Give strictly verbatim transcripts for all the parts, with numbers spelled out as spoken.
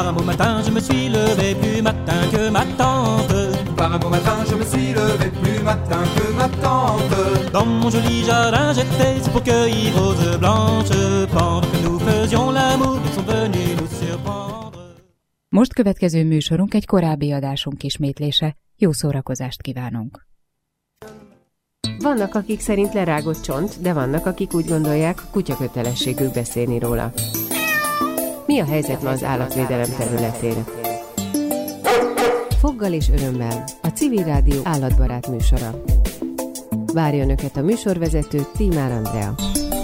Par un beau matin, je me suis levé plus matin que ma tante. Par un beau matin, je me suis levé plus matin que ma tante. Dans mon joli jardin, j'étais pour cueillir roses blanches. Pendant que nous faisions l'amour, ils sont venus nous surprendre. Most következő műsorunk egy korábbi adásunk ismétlése. Jó szórakozást kívánunk! Vannak, akik szerint lerágott csont, de vannak, akik úgy gondolják, kutyakötelességük beszélni róla. Mi a helyzet ma az állatvédelem területén? Foggal és örömmel, a Civil Rádió állatbarát műsora. Várja Önöket a műsorvezető Tímár Andrea.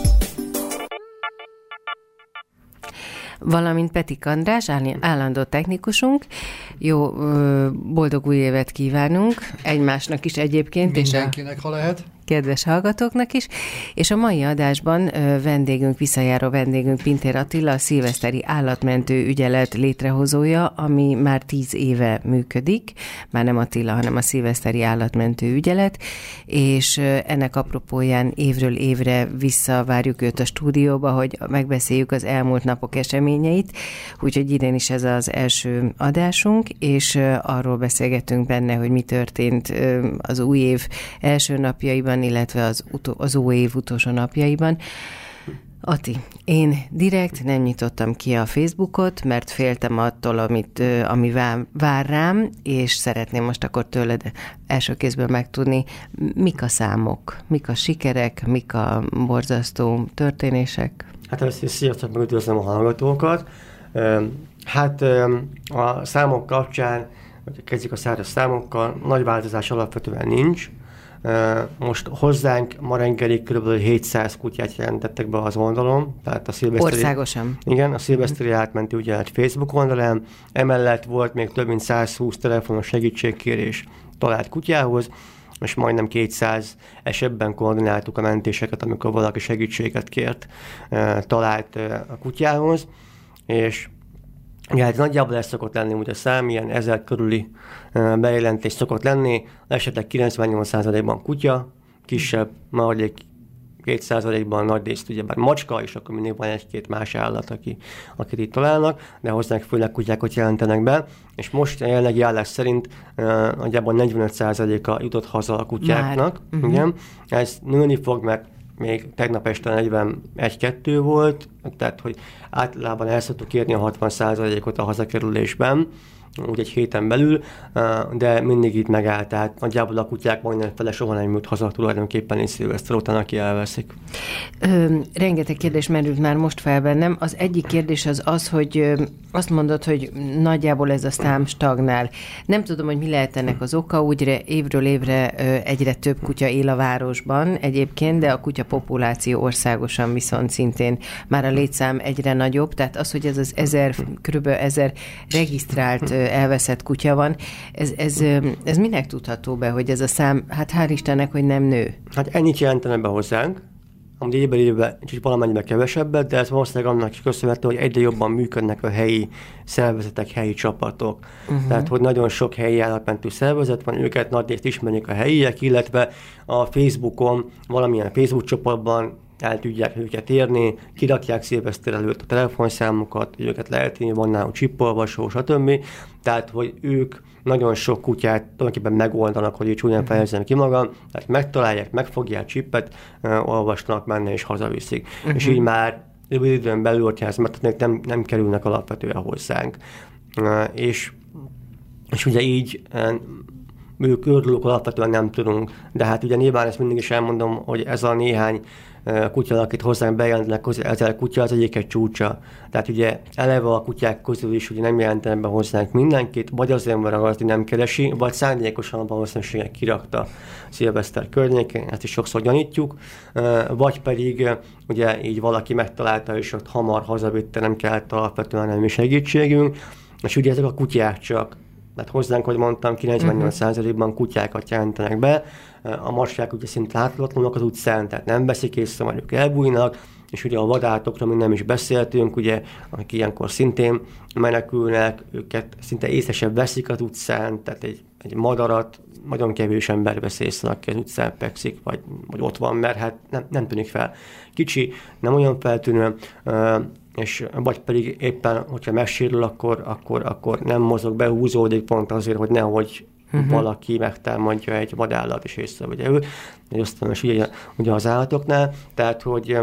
Valamint Petik András, állandó technikusunk. Jó, boldog új évet kívánunk egymásnak is egyébként. Mindenkinek, és a ha lehet. Kedves hallgatóknak is. És a mai adásban vendégünk, visszajáró vendégünk Pintér Attila, a szilveszteri állatmentő ügyelet létrehozója, ami már tíz éve működik. Már nem Attila, hanem a szilveszteri állatmentő ügyelet. És ennek apropóján évről évre visszavárjuk őt a stúdióba, hogy megbeszéljük az elmúlt napok eseményeit. Úgyhogy idén is ez az első adásunk, és arról beszélgetünk benne, hogy mi történt az új év első napjaiban, illetve az, utó, az új év utolsó napjaiban. Ati, én direkt nem nyitottam ki a Facebookot, mert féltem attól, amit, ami vár rám, és szeretném most akkor tőled első kézből megtudni, mik a számok, mik a sikerek, mik a borzasztó történések. Hát először sziasztok, meg üdvözlöm a hallgatókat. Hát a számok kapcsán, hogy kezdjük a száraz számokkal, nagy változás alapvetően nincs. Most hozzánk ma reggelig kb. hétszáz kutyát jelentettek be az oldalon. Tehát a szilveszteri, Országosan? Igen, a szilveszteri átmentő ügyelet Facebook oldalán. Emellett volt még több mint száz húsz telefonos segítségkérés talált kutyához, és majdnem kétszáz esetben koordináltuk a mentéseket, amikor valaki segítséget kért talált a kutyához, és ja, hát nagyjából ez szokott lenni, ugye a szám, ilyen ezer körüli bejelentés szokott lenni, esetleg kilencvennyolc százalékban kutya, kisebb, maradék két százalékban nagy részt ugyebár macska, és akkor mindig van egy-két más állat, aki, akit itt találnak, de hozzánk főleg kutyákat jelentenek be, és most a jelenlegi állás szerint uh, nagyjából negyvenöt százaléka jutott haza a kutyáknak. Uh-huh. Igen. Ez nőni fog, mert még tegnap este negyvenegy-kettő volt, tehát hogy általában el szoktuk érni a hatvan százalékot a hazakerülésben, úgy egy héten belül, de mindig itt megállt, tehát nagyjából a kutyák majdnem fele soha nem jut haza tulajdonképpen és szilveszter után, aki elveszik. Ö, rengeteg kérdés merült már most fel bennem. Az egyik kérdés az az, hogy ö, azt mondod, hogy nagyjából ez a szám stagnál. Nem tudom, hogy mi lehet ennek az oka, úgy évről évre ö, egyre több kutya él a városban egyébként, de a kutya populáció országosan viszont szintén már a létszám egyre nagyobb, tehát az, hogy ez az ezer, kb. ezer regisztrált ö, elveszett kutya van, ez, ez, ez minek tudható be, hogy ez a szám, hát hál' Istennek, hogy nem nő? Hát ennyit jelentene be hozzánk, amúgy évben évben kicsit valamennyiben kevesebbet, de ez valószínűleg annak is köszönhető, hogy egyre jobban működnek a helyi szervezetek, helyi csapatok. Uh-huh. Tehát, hogy nagyon sok helyi állatmentő szervezet van, őket nagyrészt ismerik a helyiek, illetve a Facebookon, valamilyen Facebook csoportban el tudják őket érni, kirakják szilveszter előtt a telefonszámukat, őket lehet írni, van náluk csippolvasó, stb. Tehát, hogy ők nagyon sok kutyát tulajdonképpen megoldanak, hogy így csúnyán fejezzem ki magam, tehát megtalálják, megfogják csippet, uh, olvasnak benne és hazaviszik. Uh-huh. És így már rövid időn belül, hogyha ezt megtennék, nem, nem kerülnek alapvetően hozzánk. Uh, és, és ugye így uh, ők őrülők alapvetően nem tudunk, de hát ugye nyilván ezt mindig is elmondom, hogy ez a néhány kutya, akit hozzánk bejelentenek, ezer kutya, az egyik egy csúcsa. Tehát ugye eleve a kutyák közül is ugye nem jelentenek be hozzánk mindenkit, vagy azért, mert a gazdi nem keresi, vagy szándékosan a valószínűséget kirakta szilveszter környékén, ezt is sokszor gyanítjuk, vagy pedig ugye így valaki megtalálta, és ott hamar hazavitte, nem kellett alapvetően nem segítségünk, és ugye ezek a kutyák csak, mert hozzánk, hogy mondtam, kilencvennyolc százalékban kutyákat jelentenek be, a macskák ugye szinte láthatatlanok az utcán, tehát nem veszik észre, majd ők elbújnak, és ugye a vadállatokról még nem is beszéltünk, ugye, akik ilyenkor szintén menekülnek, őket szinte észre sem veszik az utcán, tehát egy, egy madarat nagyon kevés ember vesz észre, aki az utcán fekszik, vagy, vagy ott van, mert hát nem, nem tűnik fel. Kicsi, nem olyan feltűnő, és vagy pedig éppen, hogyha megsérül, akkor, akkor, akkor nem mozog, behúzódik pont azért, hogy nehogy uh-huh. valaki megtámadja egy vadállat, és észrevegye őt. Ösztönös ugye, ugye az állatoknál, tehát, hogy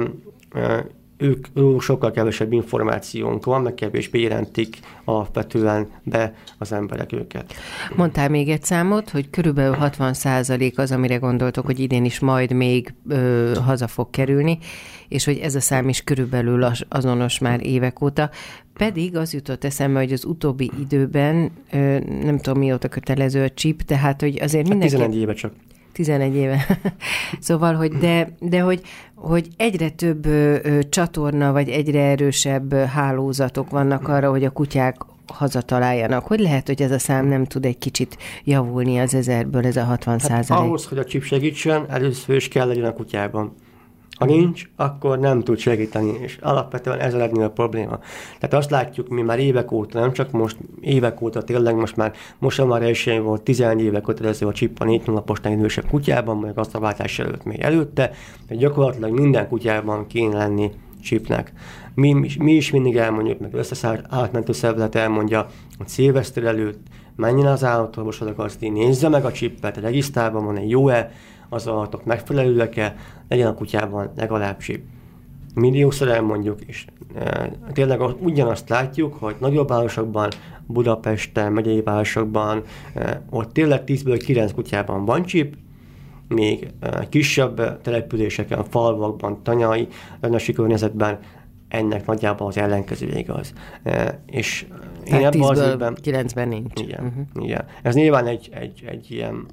ők, ők sokkal kevesebb információnk van, meg kevésbé jelentik alapvetően be az emberek őket. Mondtál még egy számot, hogy körülbelül hatvan százalék az, amire gondoltok, hogy idén is majd még ö, haza fog kerülni, és hogy ez a szám is körülbelül az, azonos már évek óta. Pedig az jutott eszembe, hogy az utóbbi időben, ö, nem tudom mióta kötelező a chip, tehát hogy azért mindenki... tizenegy éve csak. tizenegy éve. Szóval, hogy de, de hogy, hogy egyre több ö, ö, csatorna, vagy egyre erősebb ö, hálózatok vannak arra, hogy a kutyák hazataláljanak. Hogy lehet, hogy ez a szám nem tud egy kicsit javulni az ezerből, ez a hatvan százalék? Hát ahhoz, hogy a chip segítsen, először is kell legyen a kutyában. Ha nincs, akkor nem tud segíteni, és alapvetően ez a legnagyobb probléma. Tehát azt látjuk, mi már évek óta, nem csak most, évek óta tényleg most már, most már elsőjén volt tizenegy éve kötelező a chip a négy hónaposnál idősebb kutyában, meg azt a váltás előtt még előtte, de gyakorlatilag minden kutyában kéne lenni chipnek. Mi, mi is mindig elmondjuk, meg összeszállt állatmentő szervezet elmondja, hogy szilveszter előtt menjen az állatorvoshoz, azt nézze meg a chipet, regisztrálban van-e, jó-e, az adatok megfelelőek-e, legyen a kutyában legalább chip. Milliószor elmondjuk, és e, tényleg ugyanazt látjuk, hogy nagyobb városokban, Budapesten, megyei városokban, e, ott tényleg tízből kilenc kutyában van chip, még e, kisebb településeken, falvakban, tanyai, rendesi környezetben ennek nagyjából az ellenkezője igaz. E, és én ebben az évben... kilencben nincs. Igen, uh-huh. igen. Ez nyilván egy, egy, egy ilyen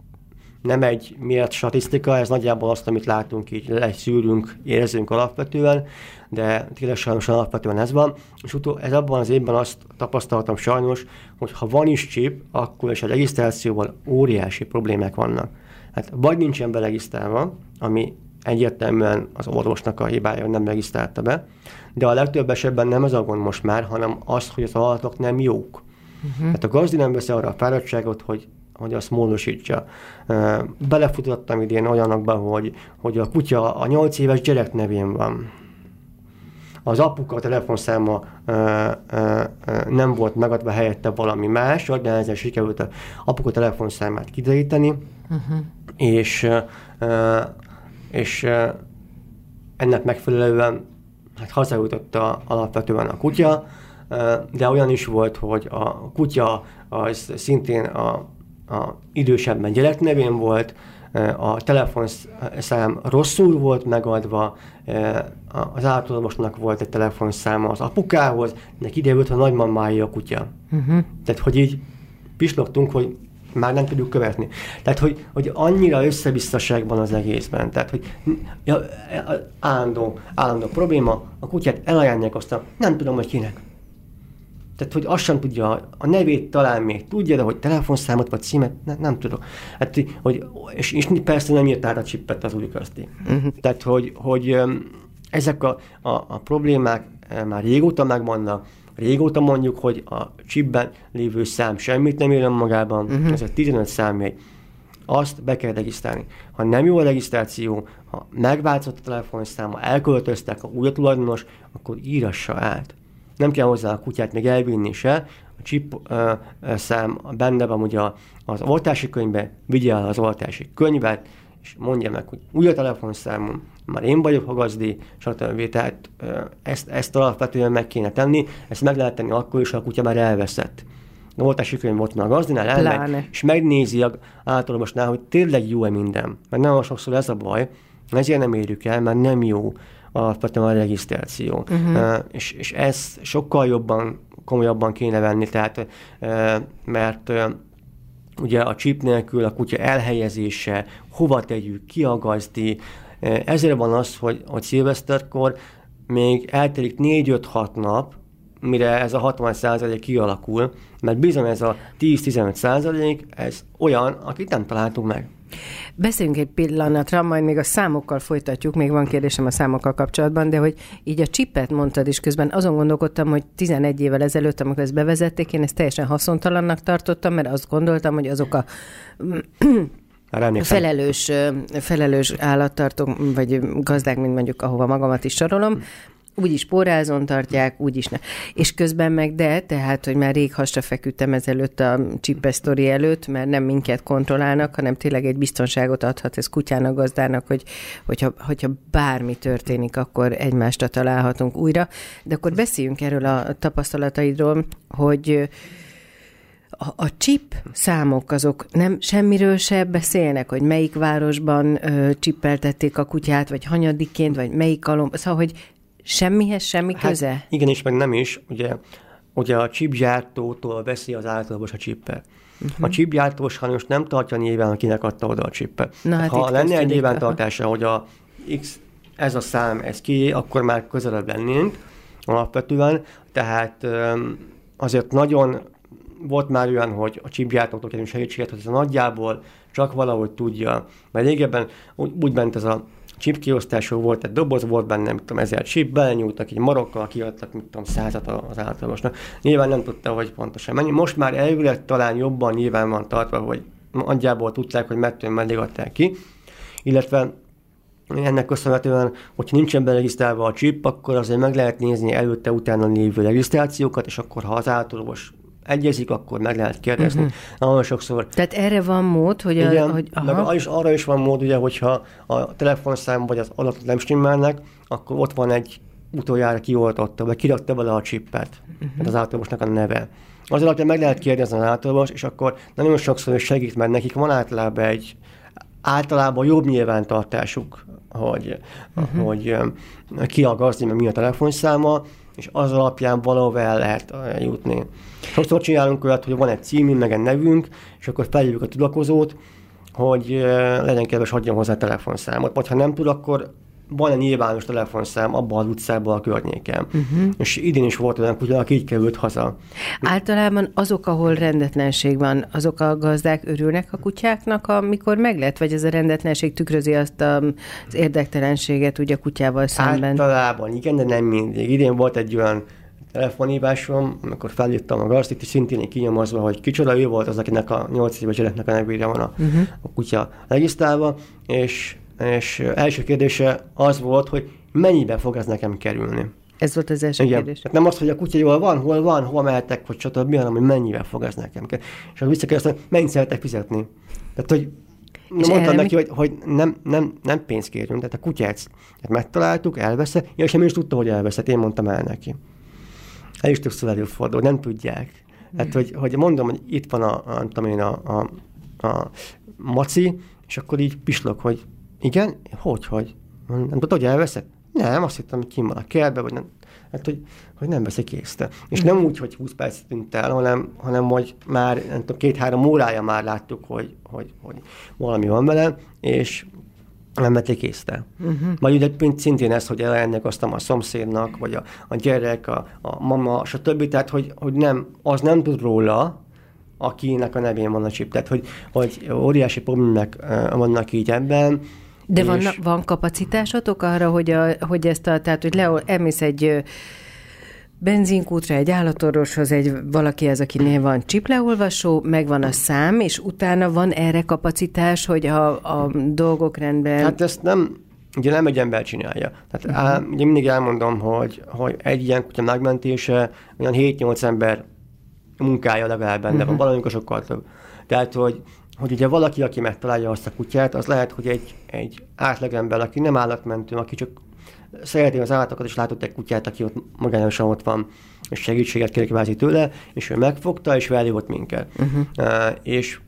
nem egy mért statisztika, ez nagyjából azt, amit látunk, így leszűrünk, érzünk alapvetően, de tényleg sajnos alapvetően ez van. És utol, ez abban az évben azt tapasztaltam sajnos, hogy ha van is chip, akkor és a regisztrációval óriási problémák vannak. Hát vagy nincsen beregisztrálva, ami egyértelműen az orvosnak a hibája, hogy nem regisztrálta be, de a legtöbb esetben nem ez a gond most már, hanem az, hogy az állatok nem jók. Uh-huh. Hát a gazdi nem veszi arra a fáradtságot, hogy hogy azt módosítsa. Belefutottam idén olyanokba, hogy, hogy a kutya a nyolc éves gyerek nevén van. Az apuka telefonszáma ö, ö, ö, nem volt megadva helyette valami más, de ezzel sikerült az apuka telefonszámát kideríteni, uh-huh. és, ö, és ö, ennek megfelelően hát hazajutott a, alapvetően a kutya, ö, de olyan is volt, hogy a kutya az szintén a a idősebben gyerek nevén volt, a telefonszám rosszul volt megadva, az állatorvosnak volt egy telefonszáma az apukához, de kiderült, hogy a nagymamája a kutya. Uh-huh. Tehát, hogy így pislogtunk, hogy már nem tudjuk követni. Tehát, hogy, hogy annyira összebiztaság van az egészben. Tehát, hogy ja, állandó, állandó probléma, a kutyát elajánlják, aztán nem tudom, hogy kinek. Tehát, hogy azt sem tudja, a nevét talán még tudja, de hogy telefonszámot vagy címet, ne, nem tudom. Hát, hogy, és, és persze nem írt át a csippet az újközti. Uh-huh. Tehát, hogy, hogy ezek a, a, a problémák már régóta megvannak, régóta mondjuk, hogy a chipben lévő szám semmit nem ér önmagában, uh-huh. ez a tizenöt számjegy. Azt be kell regisztrálni. Ha nem jó a regisztráció, ha megváltozott a telefonszáma, elköltöztek, a új tulajdonos, akkor írassa át. Nem kell hozzá a kutyát még elvinni se, a chip uh, szám benne van ugye az oltási könyvben, vigye el az oltási könyvet, és mondja meg, hogy új a telefonszámom, már én vagyok a gazdi, stb. Tehát uh, ezt, ezt alapvetően meg kéne tenni, ezt meg lehet tenni akkor is, ha a kutya már elveszett. A oltási könyv ott van a gazdinál, elmegy, és megnézi általában, hogy tényleg jó-e minden. Mert nagyon sokszor ez a baj, ezért nem érjük el, mert nem jó alapvetően a regisztráció. Uh-huh. Uh, és, és ezt sokkal jobban, komolyabban kéne venni, tehát, uh, mert uh, ugye a chip nélkül a kutya elhelyezése, hova tegyük, ki a gazdi, uh, ezért van az, hogy, hogy szilveszterkor még eltelik négy-öt-hat nap, mire ez a hatvan százalék kialakul, mert bizony ez a tíz-tizenöt százalék, ez olyan, akit nem találtunk meg. Beszéljünk egy pillanatra, majd még a számokkal folytatjuk, még van kérdésem a számokkal kapcsolatban, de hogy így a chipet mondtad is, közben azon gondolkodtam, hogy tizenegy évvel ezelőtt, amikor ezt bevezették, én ezt teljesen haszontalannak tartottam, mert azt gondoltam, hogy azok a felelős, felelős állattartók, vagy gazdák, mint mondjuk ahova magamat is sorolom, úgyis pórázon tartják, úgyis ne. És közben meg de, tehát, hogy már rég hasra feküdtem ezelőtt a Csippe sztori előtt, mert nem minket kontrollálnak, hanem tényleg egy biztonságot adhat ez kutyának, gazdának, hogy, hogyha, hogyha bármi történik, akkor egymásra találhatunk újra. De akkor beszéljünk erről a tapasztalataidról, hogy A, a chip számok azok nem semmiről se beszélnek, hogy melyik városban ö, csippeltették a kutyát, vagy hanyadikként, vagy melyik alom, szóval, hogy semmihez semmi köze? Hát igenis, meg nem is. Ugye, ugye a chipgyártótól veszi az általában a csippet. Uh-huh. A chipgyártó sajnos nem tartja nyilván, kinek adta oda a csippet. Hát ha lenne egy nyilvántartása, hogy a X, ez a szám, ez ki, akkor már közelebb lennénk alapvetően. Tehát azért nagyon volt már olyan, hogy a chipgyártóktól kérünk segítséget, hogy ez a nagyjából csak valahogy tudja. Mert régebben úgy ment ez a chip kiosztásról, volt egy doboz, volt benne, mit tudom, ezer chip, belenyúltak egy marokkal, kiadtak, mit tudom, százat az általosnak. Nyilván nem tudta, hogy pontosan mennyi. Most már elvileg talán jobban nyilván van tartva, hogy nagyjából tudták, hogy mettől meddig adták ki. Illetve ennek köszönhetően, hogyha nincsen beregisztrálva a chip, akkor azért meg lehet nézni előtte-utána lévő regisztrációkat, és akkor ha az általos egyezik, akkor meg lehet kérdezni. Uh-huh. Nagyon sokszor. Tehát erre van mód, hogy... Igen, a, hogy meg is, arra is van mód, ugye, hogyha a telefonszám vagy az adatot nem stimmelnek, akkor ott van egy utoljára kioltotta, vagy kirakta vele a csippet, uh-huh. az általabosnak a neve. Az alapján meg lehet kérdezni az általabos, és akkor nagyon sokszor segít, mert nekik van általában egy általában jobb nyilvántartásuk, hogy, uh-huh. hogy ki a gazdi, meg mi a telefonszáma, és az alapján valahol el lehet jutni. Sokszor csinálunk olyat, hogy van egy címünk, meg egy nevünk, és akkor felhívjuk a tudakozót, hogy legyen kedves, adjon hozzá telefonszámot. Vagy ha nem tud, akkor van egy nyilvános telefonszám abban az utcában a környéken. Uh-huh. És idén is volt olyan kutya, aki így került haza. Általában azok, ahol rendetlenség van, azok a gazdák örülnek a kutyáknak, amikor meg lett, vagy ez a rendetlenség tükrözi azt az érdektelenséget ugye a kutyával szemben? Általában igen, de nem mindig. Idén volt egy olyan telefonhívásom, amikor felírtam a gazdit, és szintén kinyomozva, hogy kicsoda, ő volt az, akinek a nyolc éves gyereknek a nevére van a, uh-huh. a kutya regisztrálva, és és első kérdése az volt, hogy mennyibe fog ez nekem kerülni. Ez volt az első Igen. kérdés. Nem az, hogy a kutya jól van, hol van, hol mehetek, vagy stb., hanem hogy mennyibe fog ez nekem kerülni. És akkor visszakérdeztem, mennyit szeretek fizetni. Tehát, hogy mondtam neki, mi... hogy, hogy nem, nem, nem pénzt kérünk, tehát a kutyát megtaláltuk, elveszett, és nem is tudta, hogy elveszett, én mondtam el neki. El is többször előfordul, nem tudják. Tehát, hogy, hogy mondom, hogy itt van a, a, tudom én, a, a, a maci, és akkor így pislog, hogy igen? Hogy, hogy? Nem tudod, hogy elveszed? Nem, azt hittem, hogy kim van a kertbe, vagy nem. Hát, hogy, hogy nem veszik észre. És nem úgy, hogy húsz perc tűnt el, hanem, hanem hogy már nem tudom, két-három órája már láttuk, hogy, hogy, hogy valami van vele, és nem vették észre. Uh-huh. Vagy ugye szintén ez, hogy ennek aztán a szomszédnak, vagy a, a gyerek, a, a mama, stb. Tehát, hogy, hogy nem, az nem tud róla, akinek a nevén van a chip. Tehát, hogy, hogy óriási problémák vannak így ebben. De van, van kapacitásotok arra, hogy, a, hogy ezt a, tehát, hogy le, elmész egy benzinkútra, egy állatorvoshoz, egy valakihez, akinél van chipleolvasó, megvan a szám, és utána van erre kapacitás, hogy a, a dolgok rendben... Hát ezt nem, ugye nem egy ember csinálja. Tehát uh-huh. á, ugye mindig elmondom, hogy, hogy egy ilyen kutya megmentése olyan hét-nyolc ember munkája legalább benne uh-huh. van, valamikor sokkal több. Tehát, hogy hogy ugye valaki, aki megtalálja azt a kutyát, az lehet, hogy egy, egy átlagember, aki nem állatmentő, aki csak szereti az állatokat, és látott egy kutyát, aki ott magányosan ott van, és segítséget kér kvázi tőle, és ő megfogta, és felhívott minket. Uh-huh. Uh, és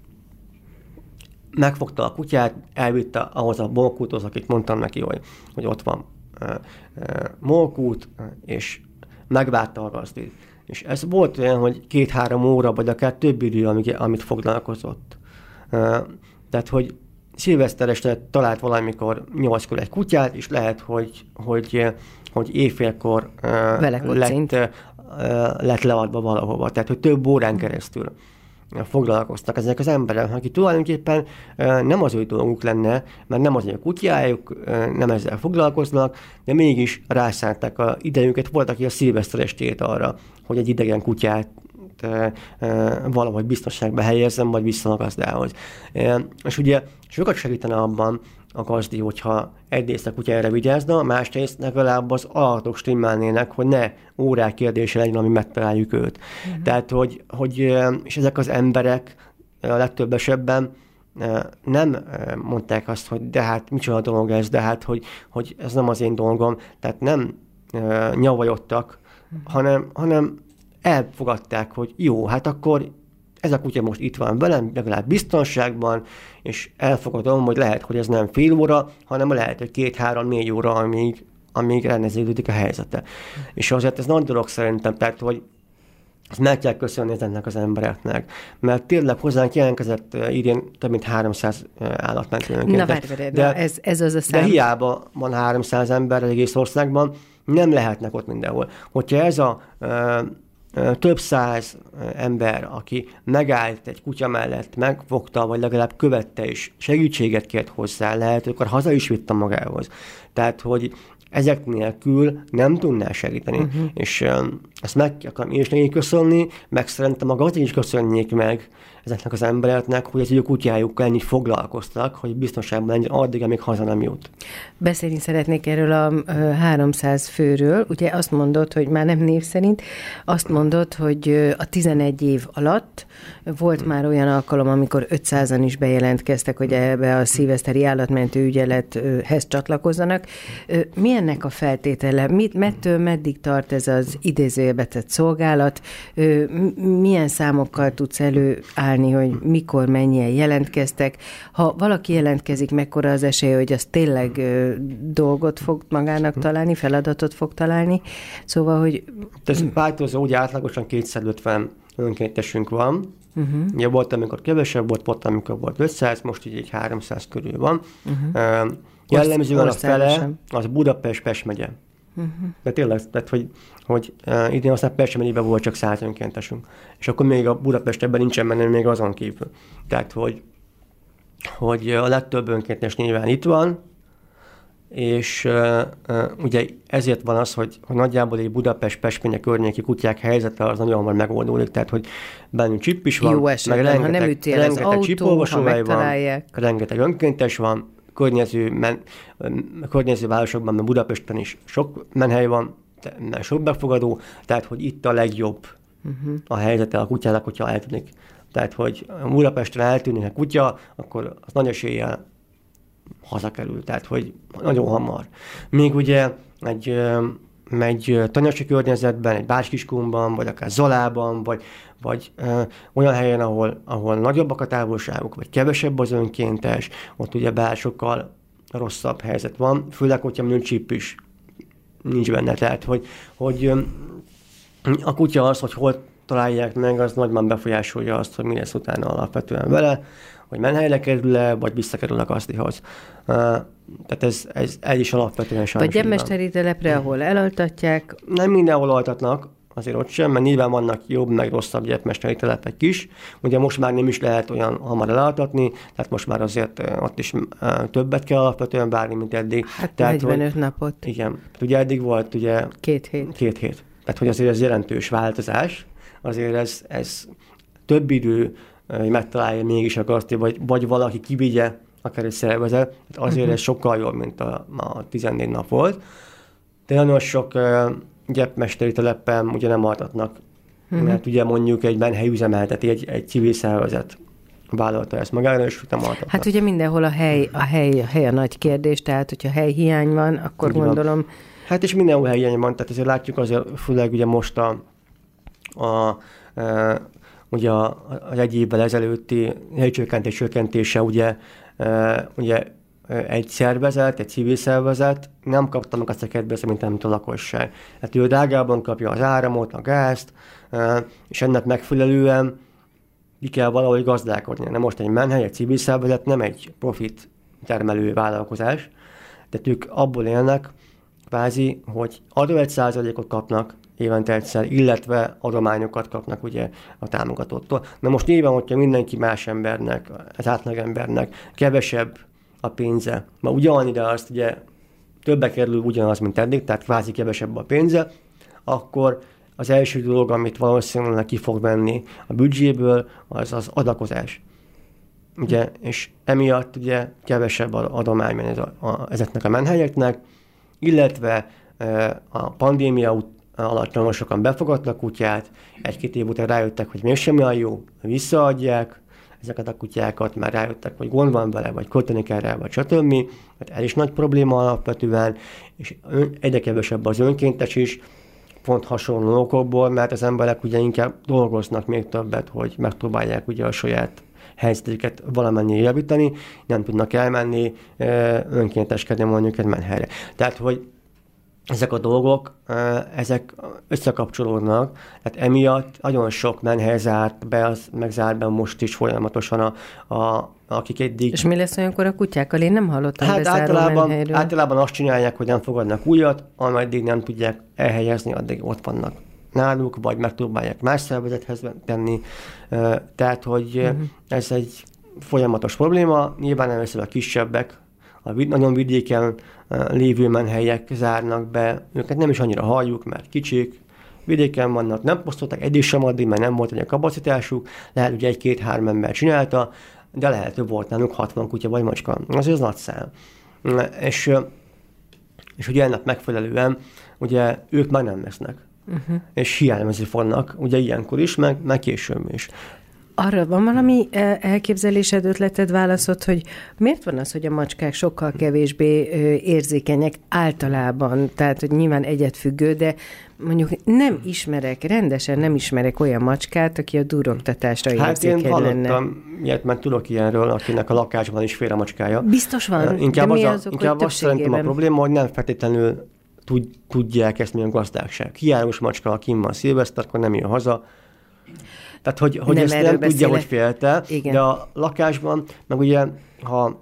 megfogta a kutyát, elvitte ahhoz a molkúthoz, akit mondtam neki, hogy, hogy ott van uh, uh, molkút, uh, és megvárta a gazdit. És ez volt olyan, hogy két-három óra, vagy akár több idő, amíg, amit foglalkozott. Uh, tehát, hogy szilveszter este talált valamikor nyolckor egy kutyát, és lehet, hogy, hogy, hogy éjfélkor uh, lett, uh, lett leadva valahova. Tehát, hogy több órán keresztül foglalkoztak ezek az emberek, akik tulajdonképpen uh, nem az ő dolguk lenne, mert nem az ő kutyájuk, uh, nem ezzel foglalkoznak, de mégis rászánták a idejüket. Volt, aki a szilveszter estét arra, hogy egy idegen kutyát e, e, valahogy biztonságba helyezzem, vagy vissza a gazdához. E, és ugye sokat segítene abban a gazdi, hogyha egyrészt a kutya erre vigyázna, másrészt legalább az adatok stimmelnének, hogy ne órák kérdése legyen, ami megtaláljuk őt. Uh-huh. Tehát, hogy, hogy, és ezek az emberek a legtöbb esetben nem mondták azt, hogy de hát micsoda dolog ez, de hát, hogy, hogy ez nem az én dolgom, tehát nem nyavajodtak, uh-huh. hanem, hanem elfogadták, hogy jó, hát akkor ez a kutya most itt van velem, legalább biztonságban, és elfogadom, hogy lehet, hogy ez nem fél óra, hanem lehet, hogy két, három, négy óra, amíg, amíg rendeződik a helyzete. Uh-huh. És azért ez nagy dolog szerintem, tehát, hogy ezt meg kell köszönni ennek az embereknek. Mert tényleg hozzánk jelentkezett idén több mint háromszáz állatmentő önkéntes. Na várj, várj, de, ez, ez az a szám. De hiába van háromszáz ember egész országban, nem lehetnek ott mindenhol. Hogyha ez a ö, ö, több száz ember, aki megállt egy kutya mellett, megfogta, vagy legalább követte, és segítséget kért hozzá, lehet, akkor haza is vitte magához. Tehát, hogy ezek nélkül nem tudná segíteni. Uh-huh. És um, ezt meg akarom én is nekik köszönni, meg szerintem a gazdik is köszönjék meg ezeknek az embereknek, hogy az ő kutyájukkal ennyit foglalkoztak, hogy biztonságban legyen addig, amíg haza nem jut. Beszélni szeretnék erről a háromszáz főről. Ugye azt mondod, hogy már nem név szerint, azt mondod, hogy a tizenegy év alatt volt hmm. már olyan alkalom, amikor ötszázan is bejelentkeztek, hogy ebbe a szilveszteri állatmentő ügyelethez csatlakozzanak. Mi ennek a feltétele? Mit, mettől meddig tart ez az idézőjelbe tett szolgálat? Milyen számokkal tudsz előállni, hogy mikor, mennyien jelentkeztek? Ha valaki jelentkezik, mekkora az esélye, hogy az tényleg dolgot fog magának találni, feladatot fog találni? Szóval, hogy... Ez változó, ugye átlagosan kétszázötven önkéntesünk van. Uh-huh. Ugye volt, amikor kevesebb volt, volt, amikor volt ötszáz, most így egy háromszáz körül van. Uh-huh. Uh, jellemzően a fele az Budapest-Pest megye. Uh-huh. De tényleg, tehát, hogy, hogy uh, idén aztán Pest megyében volt csak száz önkéntesünk. És akkor még a Budapest ebben nincsen benne, még azon kívül. Tehát, hogy, hogy a legtöbb önkéntes nyilván itt van, és uh, uh, ugye ezért van az, hogy, hogy nagyjából egy Budapest-Pest megye környéki kutyák helyzete az nagyon hamar megoldódik, tehát hogy bennünk csip is van, jó esetben, meg rengeteg, ha nem ütél rengeteg az autó, ha megtalálják. Van, rengeteg önkéntes van, környező, men, környező városokban, mert Budapesten is sok menhely van, sok befogadó, tehát hogy itt a legjobb uh-huh. a helyzete a kutyának, hogyha eltűnik. Tehát, hogy Budapesten eltűnik a kutya, akkor az nagy eséllyel hazakerül, tehát, hogy nagyon hamar. Még ugye egy, egy tanyasi környezetben, egy Bács-Kiskunban, vagy akár Zalában, vagy, vagy ö, olyan helyen, ahol, ahol nagyobbak a távolságok, vagy kevesebb az önkéntes, ott ugye bár sokkal rosszabb helyzet van, főleg, hogyha műcsíp is nincs benne. Tehát, hogy, hogy ö, a kutya az, hogy hol találják meg, az nagyban befolyásolja azt, hogy mi lesz utána alapvetően vele, hogy menhelyre kerül-e, vagy visszakerül a gazdihoz. Uh, tehát ez, ez, ez is alapvetően sajnos. Vagy gyepmesteri telepre, ahol elaltatják? Nem mindenhol altatnak, azért ott sem, mert nyilván vannak jobb, meg rosszabb gyepmesteri telepek is. Ugye most már nem is lehet olyan hamar elaltatni, tehát most már azért ott is uh, többet kell alapvetően várni, mint eddig. Hát tehát, negyvenöt hogy, napot. Igen. Ugye eddig volt ugye... Két hét. Két hét. Tehát, hogy azért ez jelentős változás. Azért ez, ez több idő, hogy megtalálja mégis a gazdi, vagy, vagy valaki kivigye, akár egy szervezet. Azért uh-huh. ez sokkal jobb, mint a, a tizennégy nap volt. De nagyon sok uh, gyepmesteri telepen ugye nem altatnak, uh-huh. mert ugye mondjuk egy menhely üzemelteti, egy, egy civil szervezet vállalta ezt magára, és nem altatnak. Hát ugye mindenhol a hely, a hely, a hely a nagy kérdés, tehát hogyha helyhiány van, akkor úgy gondolom... Van. Hát és mindenhol helyhiány van, tehát azért látjuk azért, főleg ugye most a, a, a ugye az egy évvel ezelőtti helycsökkentés csökkentése, ugye, e, ugye egy szervezet, egy civil szervezet nem kapta meg azt a kedvezményt, mint nem a lakosság. Hát ő drágában kapja az áramot, a gázt, e, és ennek megfelelően ki kell valahogy gazdálkodni. Nem most egy menhely, egy civil szervezet, nem egy profit termelő vállalkozás, de ők abból élnek, kvázi, hogy adó egy százalékot kapnak évente egyszer, illetve adományokat kapnak ugye a támogatótól. Na most nyilván, hogyha mindenki más embernek, az átlagembernek kevesebb a pénze, ma ugyan, de azt ugye többe kerül ugyanaz, mint eddig, tehát kvázi kevesebb a pénze, akkor az első dolog, amit valószínűleg ki fog venni a büdzséből, az az adakozás. Ugye, és emiatt ugye kevesebb adomány van ez a, a, ezeknek a menhelyeknek, illetve e, a pandémia ut- alatt nagyon sokan befogadtak kutyát, egy-két év után rájöttek, hogy mégsem olyan jó, visszaadják ezeket a kutyákat, már rájöttek, hogy gond van vele, vagy költeni kell rá, vagy stb. Hát ez is nagy probléma alapvetően, és egyre kevesebb az önkéntes is, pont hasonló okokból, mert az emberek ugye inkább dolgoznak még többet, hogy megpróbálják ugye a saját helyzetüket valamennyi javítani, nem tudnak elmenni, önkénteskedni mondjuk egy menhelyre. Tehát, hogy ezek a dolgok, ezek összekapcsolódnak, tehát emiatt nagyon sok menhely zárt be, az meg zárt be most is folyamatosan, a, a, akik eddig... És mi lesz olyankor a kutyákkal? Én nem hallottam hát bezáró általában, menhelyről. általában azt csinálják, hogy nem fogadnak újat, ameddig nem tudják elhelyezni, addig ott vannak náluk, vagy megpróbálják más szervezethez tenni. Tehát, hogy uh-huh. ez egy folyamatos probléma, nyilván először a kisebbek, a vid- nagyon vidéken lévő menhelyek zárnak be, őket nem is annyira halljuk, mert kicsik, vidéken vannak, nem posztolták eddig sem addig, mert nem volt egy kapacitásuk, lehet, hogy egy-két-három ember csinálta, de lehet, hogy volt náluk hatvan kutya vagy macska. Azért az nagy szám. És, és ugye ennek megfelelően ugye ők már nem vesznek. Uh-huh. És hiányozni fognak, ugye ilyenkor is, meg, meg később is. Arra van valami elképzelésed, ötleted, válaszod, hogy miért van az, hogy a macskák sokkal kevésbé érzékenyek általában, tehát, hogy nyilván egyetfüggő, de mondjuk nem ismerek, rendesen nem ismerek olyan macskát, aki a durogtatásra hát érzékeny lenne. Hát én hallottam ilyet, mert tudok ilyenről, akinek a lakásban is fél a macskája. Biztos van, inkább de mi az, azok, inkább hogy azt szerintem a probléma, hogy nem feltétlenül tud, tudják ezt milyen gazdagság. Hiányos macska, ha kim van szilveszter, akkor nem jön haza. Tehát, hogy, hogy nem ezt nem beszélek. tudja, hogy félte, igen. De a lakásban, meg ugye, ha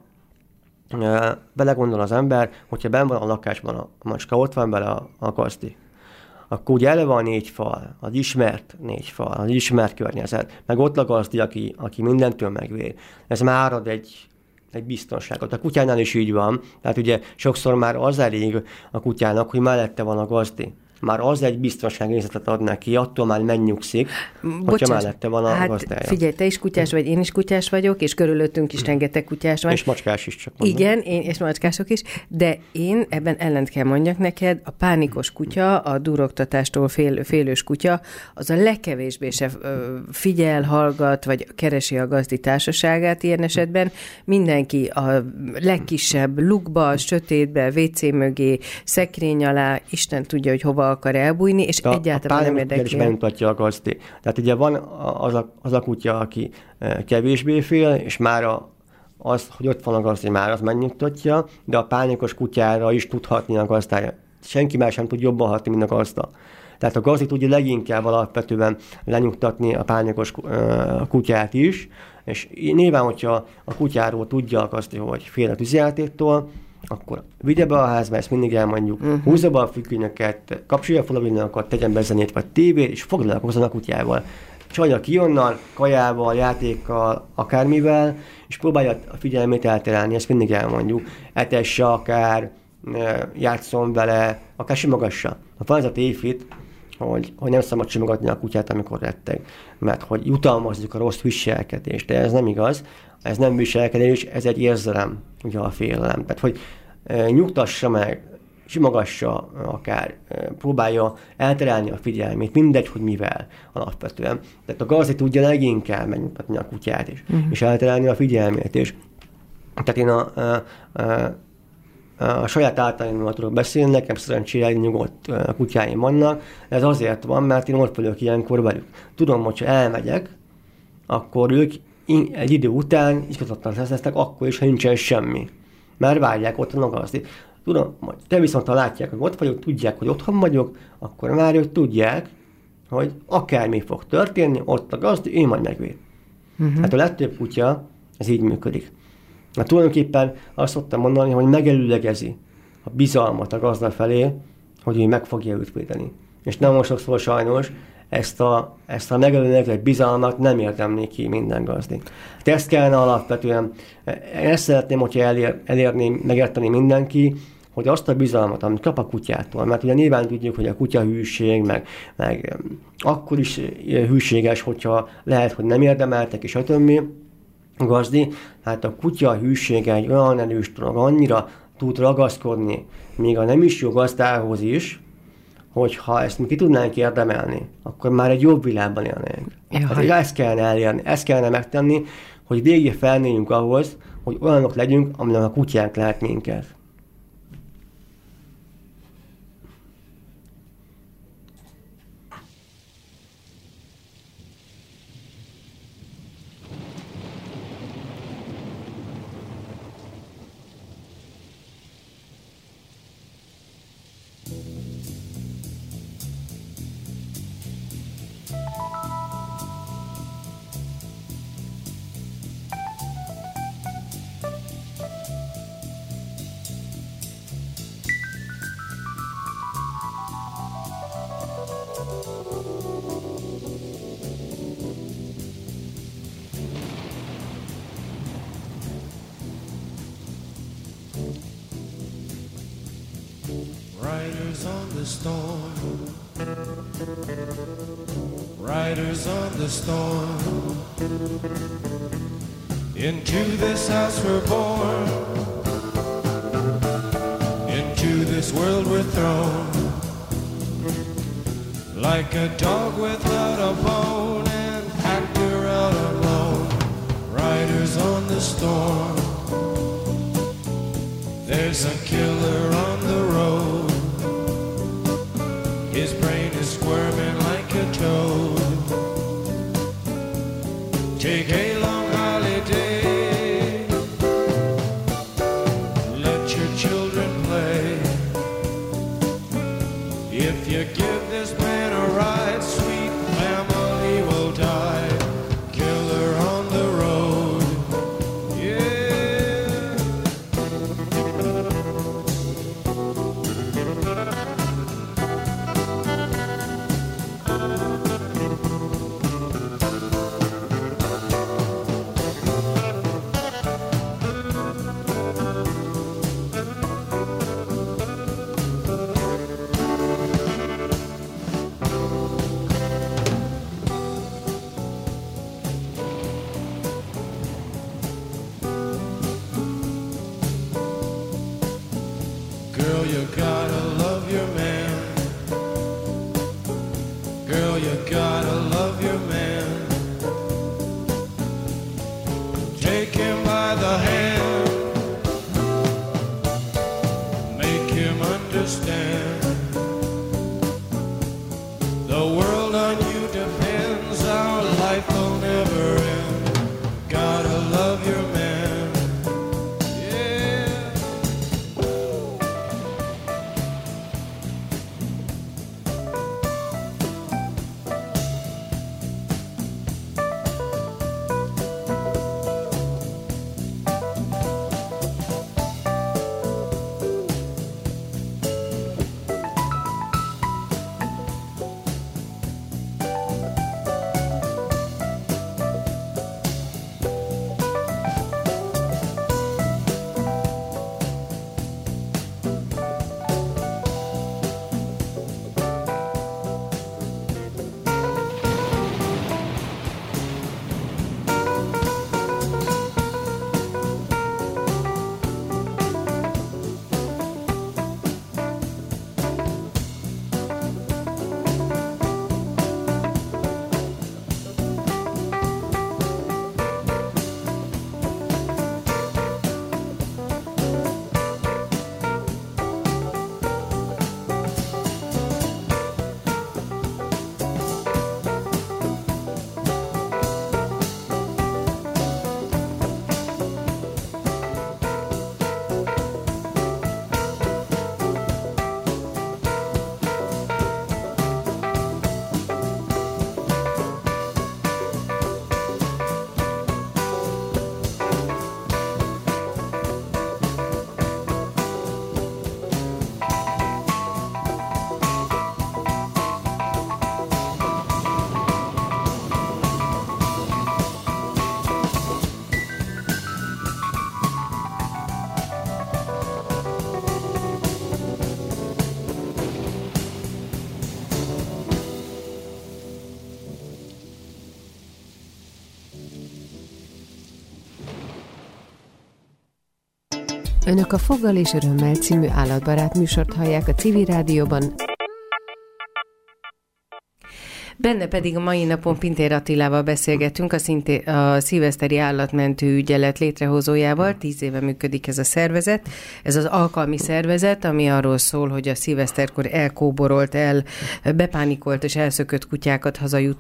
e, belegondol az ember, hogyha benn van a lakásban a macska, ott van bele a, a gazdi, akkor ugye eleve van négy fal, az ismert négy fal, az ismert környezet, meg ott a gazdi, aki, aki mindentől megvéd. Ez már ad egy, egy biztonságot. A kutyánál is így van, tehát ugye sokszor már az elég a kutyának, hogy mellette van a gazdi. Már az egy biztonságérzetet ad neki, attól már megnyugszik, hogyha mellette van a hát gazdája. Figyelj, te is kutyás vagy, én is kutyás vagyok, és körülöttünk is rengeteg kutyás van. És macskás is csak mondom. Igen, én és macskások is, de én ebben ellent kell mondjak neked, a pánikos kutya, a durogtatástól fél, félős kutya, az a legkevésbé se figyel, hallgat, vagy keresi a gazdi társaságát ilyen esetben. Mindenki a legkisebb lukba, sötétbe, vécé mögé, szekrény alá, Isten tudja, hogy hova akar elbújni, és a, egyáltalán nem érdekli. A pánikos bemutatja a gazdi. Tehát ugye van az a, az a kutya, aki kevésbé fél, és már a, az, hogy ott van a gazdi, már az megnyugtatja, de a pánikos kutyára is tudhatni a gazdája. Senki más sem tud jobban hatni, mint a gazda. Tehát a gazdi tudja leginkább alapvetően lenyugtatni a pánikos kutyát is, és nyilván, hogyha a kutyáról tudja a gazdi, hogy fél a tűzjátéktól, akkor vigye be a házba, ezt mindig elmondjuk, uh-huh. húzza be a függönyöket, kapcsolja fel a villanyokat, tegyen be zenét vagy tévét, és foglalkozzon a kutyával. Csalja ki onnan, kajával, játékkal, akármivel, és próbálja a figyelmét elterelni, ezt mindig elmondjuk. Etesse akár, játsszon vele, akár simogassa. Ha van ez a tévhit, hogy, hogy nem szabad simogatni a kutyát, amikor retteg, mert hogy jutalmazzuk a rossz viselkedést, de ez nem igaz. Ez nem viselkedés, ez egy érzelem, ugye a félelem. Tehát, hogy e, nyugtassa meg, simogassa akár, e, próbálja elterelni a figyelmét, mindegy, hogy mivel alapvetően. Tehát a gazdi tudja leginkább megnyugtatni a kutyát is, uh-huh. és elterelni a figyelmét is. Tehát én a, a, a, a saját általánomról tudok beszélni, nekem szerencsére nyugodt kutyáim vannak, ez azért van, mert én ott vagyok ilyenkor velük. Tudom, hogyha elmegyek, akkor ők egy idő után izgatottan lesznek, akkor is, ha nincsen semmi. Mert várják otthon a gazdit. Tudom, majd te viszont ha látják, hogy ott vagyok, tudják, hogy otthon vagyok, akkor már ők tudják, hogy akármi fog történni, ott a gazdi, én majd megvéd. Uh-huh. Hát a legtöbb kutya, ez így működik. Hát tulajdonképpen azt szoktam mondani, hogy megelőlegezi a bizalmat a gazda felé, hogy ő meg fogja őt védeni. És nem sokszor sajnos ezt a, ezt a megelőlegzett bizalmat nem érdemli ki minden gazdi. Hát ezt kellene alapvetően, ezt szeretném, hogyha elér, elérni, megérteni mindenki, hogy azt a bizalmat, amit kap a kutyától, mert ugye nyilván tudjuk, hogy a kutya hűség, meg, meg akkor is hűséges, hogyha lehet, hogy nem érdemeltek, és a többi gazdi, hát a kutya hűsége egy olyan erős dolog, annyira tud ragaszkodni, még a nem is jó gazdához is, hogyha ezt mi ki tudnánk érdemelni, akkor már egy jobb világban élnénk. Hát ezt kellene elérni, ezt kellene megtenni, hogy végig felnőjünk ahhoz, hogy olyanok legyünk, amilyen a kutyák lát minket. Riders on the storm, riders on the storm. Into this house we're born, into this world we're thrown. Like a dog without a bone, an actor out alone. Riders on the storm, there's a killer on the road. His brain is squirming like a toad. Take a long holiday, let your children play. If you give this man a ride, sweet family will die. Killer on the road, yeah. Girl, you gotta love your man. Girl, you gotta love your man. Take him by the hand, make him understand. The world on you depends, our life will never end. Gotta love your man. Önök a Foggal és Örömmel című állatbarát műsort hallják a Civil Rádióban. Benne pedig a mai napon Pintér Attilával beszélgetünk, a, szinté, a szilveszteri állatmentő ügyelet létrehozójával. Tíz éve működik ez a szervezet. Ez az alkalmi szervezet, ami arról szól, hogy a szilveszterkor elkóborolt, el bepánikolt és elszökött kutyákat hazajut